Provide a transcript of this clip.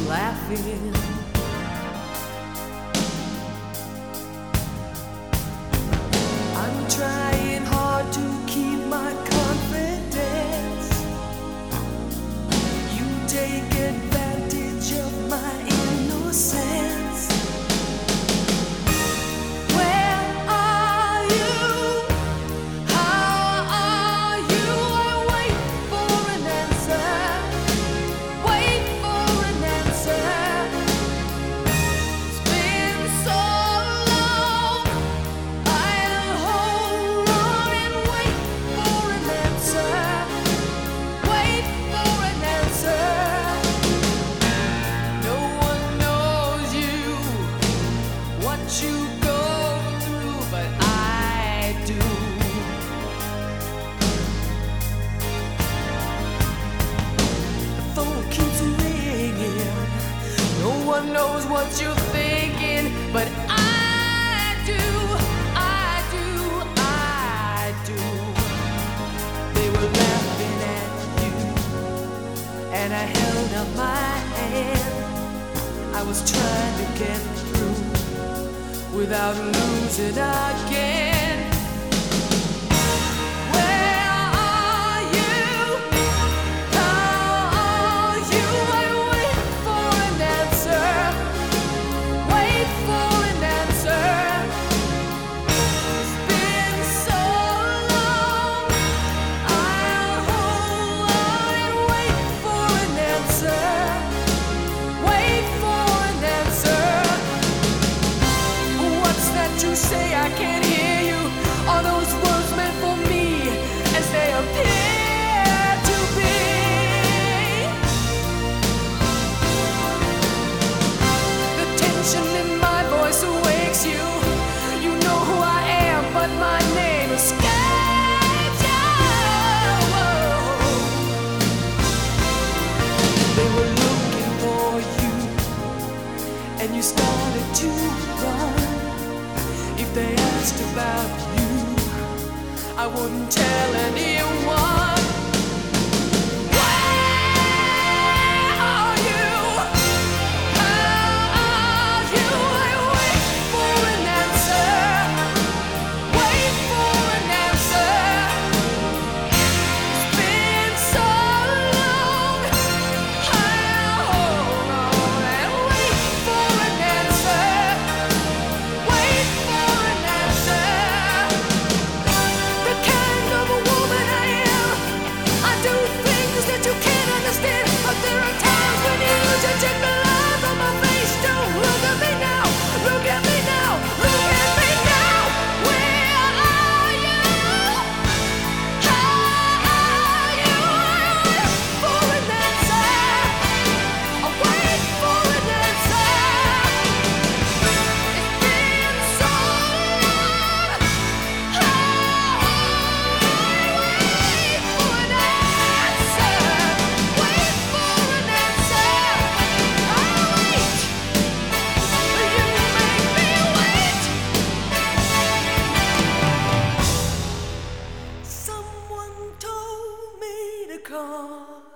laughing. I'm trying hard to keep my confidence. You take advantage of my innocence. Where are you? How are you? I wait for an answer. Wait for an answer. It's been so long. I'll hold on and wait for an answer. Wait for an answer. No one knows you, what you go through, but I do. The phone keeps ringing. No one knows what you're thinking, but I do. I do. I do. They were laughing at you, and I held up my hand. I was trying to get through without losing again. Where are you? How are you? I wait for an answer. Wait for an answer. It's been so long. I'll hold on and wait for an answer. Wait for an answer. What's that you say? I can't hear you. Are those words meant for me as they appear to be? The tension in my voice awakes you. You know who I am, but my name escapes you. They were looking for you, and you started to run. If they asked about you, I wouldn't tell anyone. Where are you? How are you? I wait for an answer. Wait for an answer. It's been so long. I'll hold on and wait for an answer. Wait for an answer. The kind of a woman I am, I do things that you can't understand. But there are times when you just check the lines on my face. Don't look at me now. Look at me now. Look at me now. Where are you? How are you? I wait for an answer. I wait for an answer. It's been so long. Wait for an answer. Wait for an answer. I'll wait. You make me wait. Someone told me to come.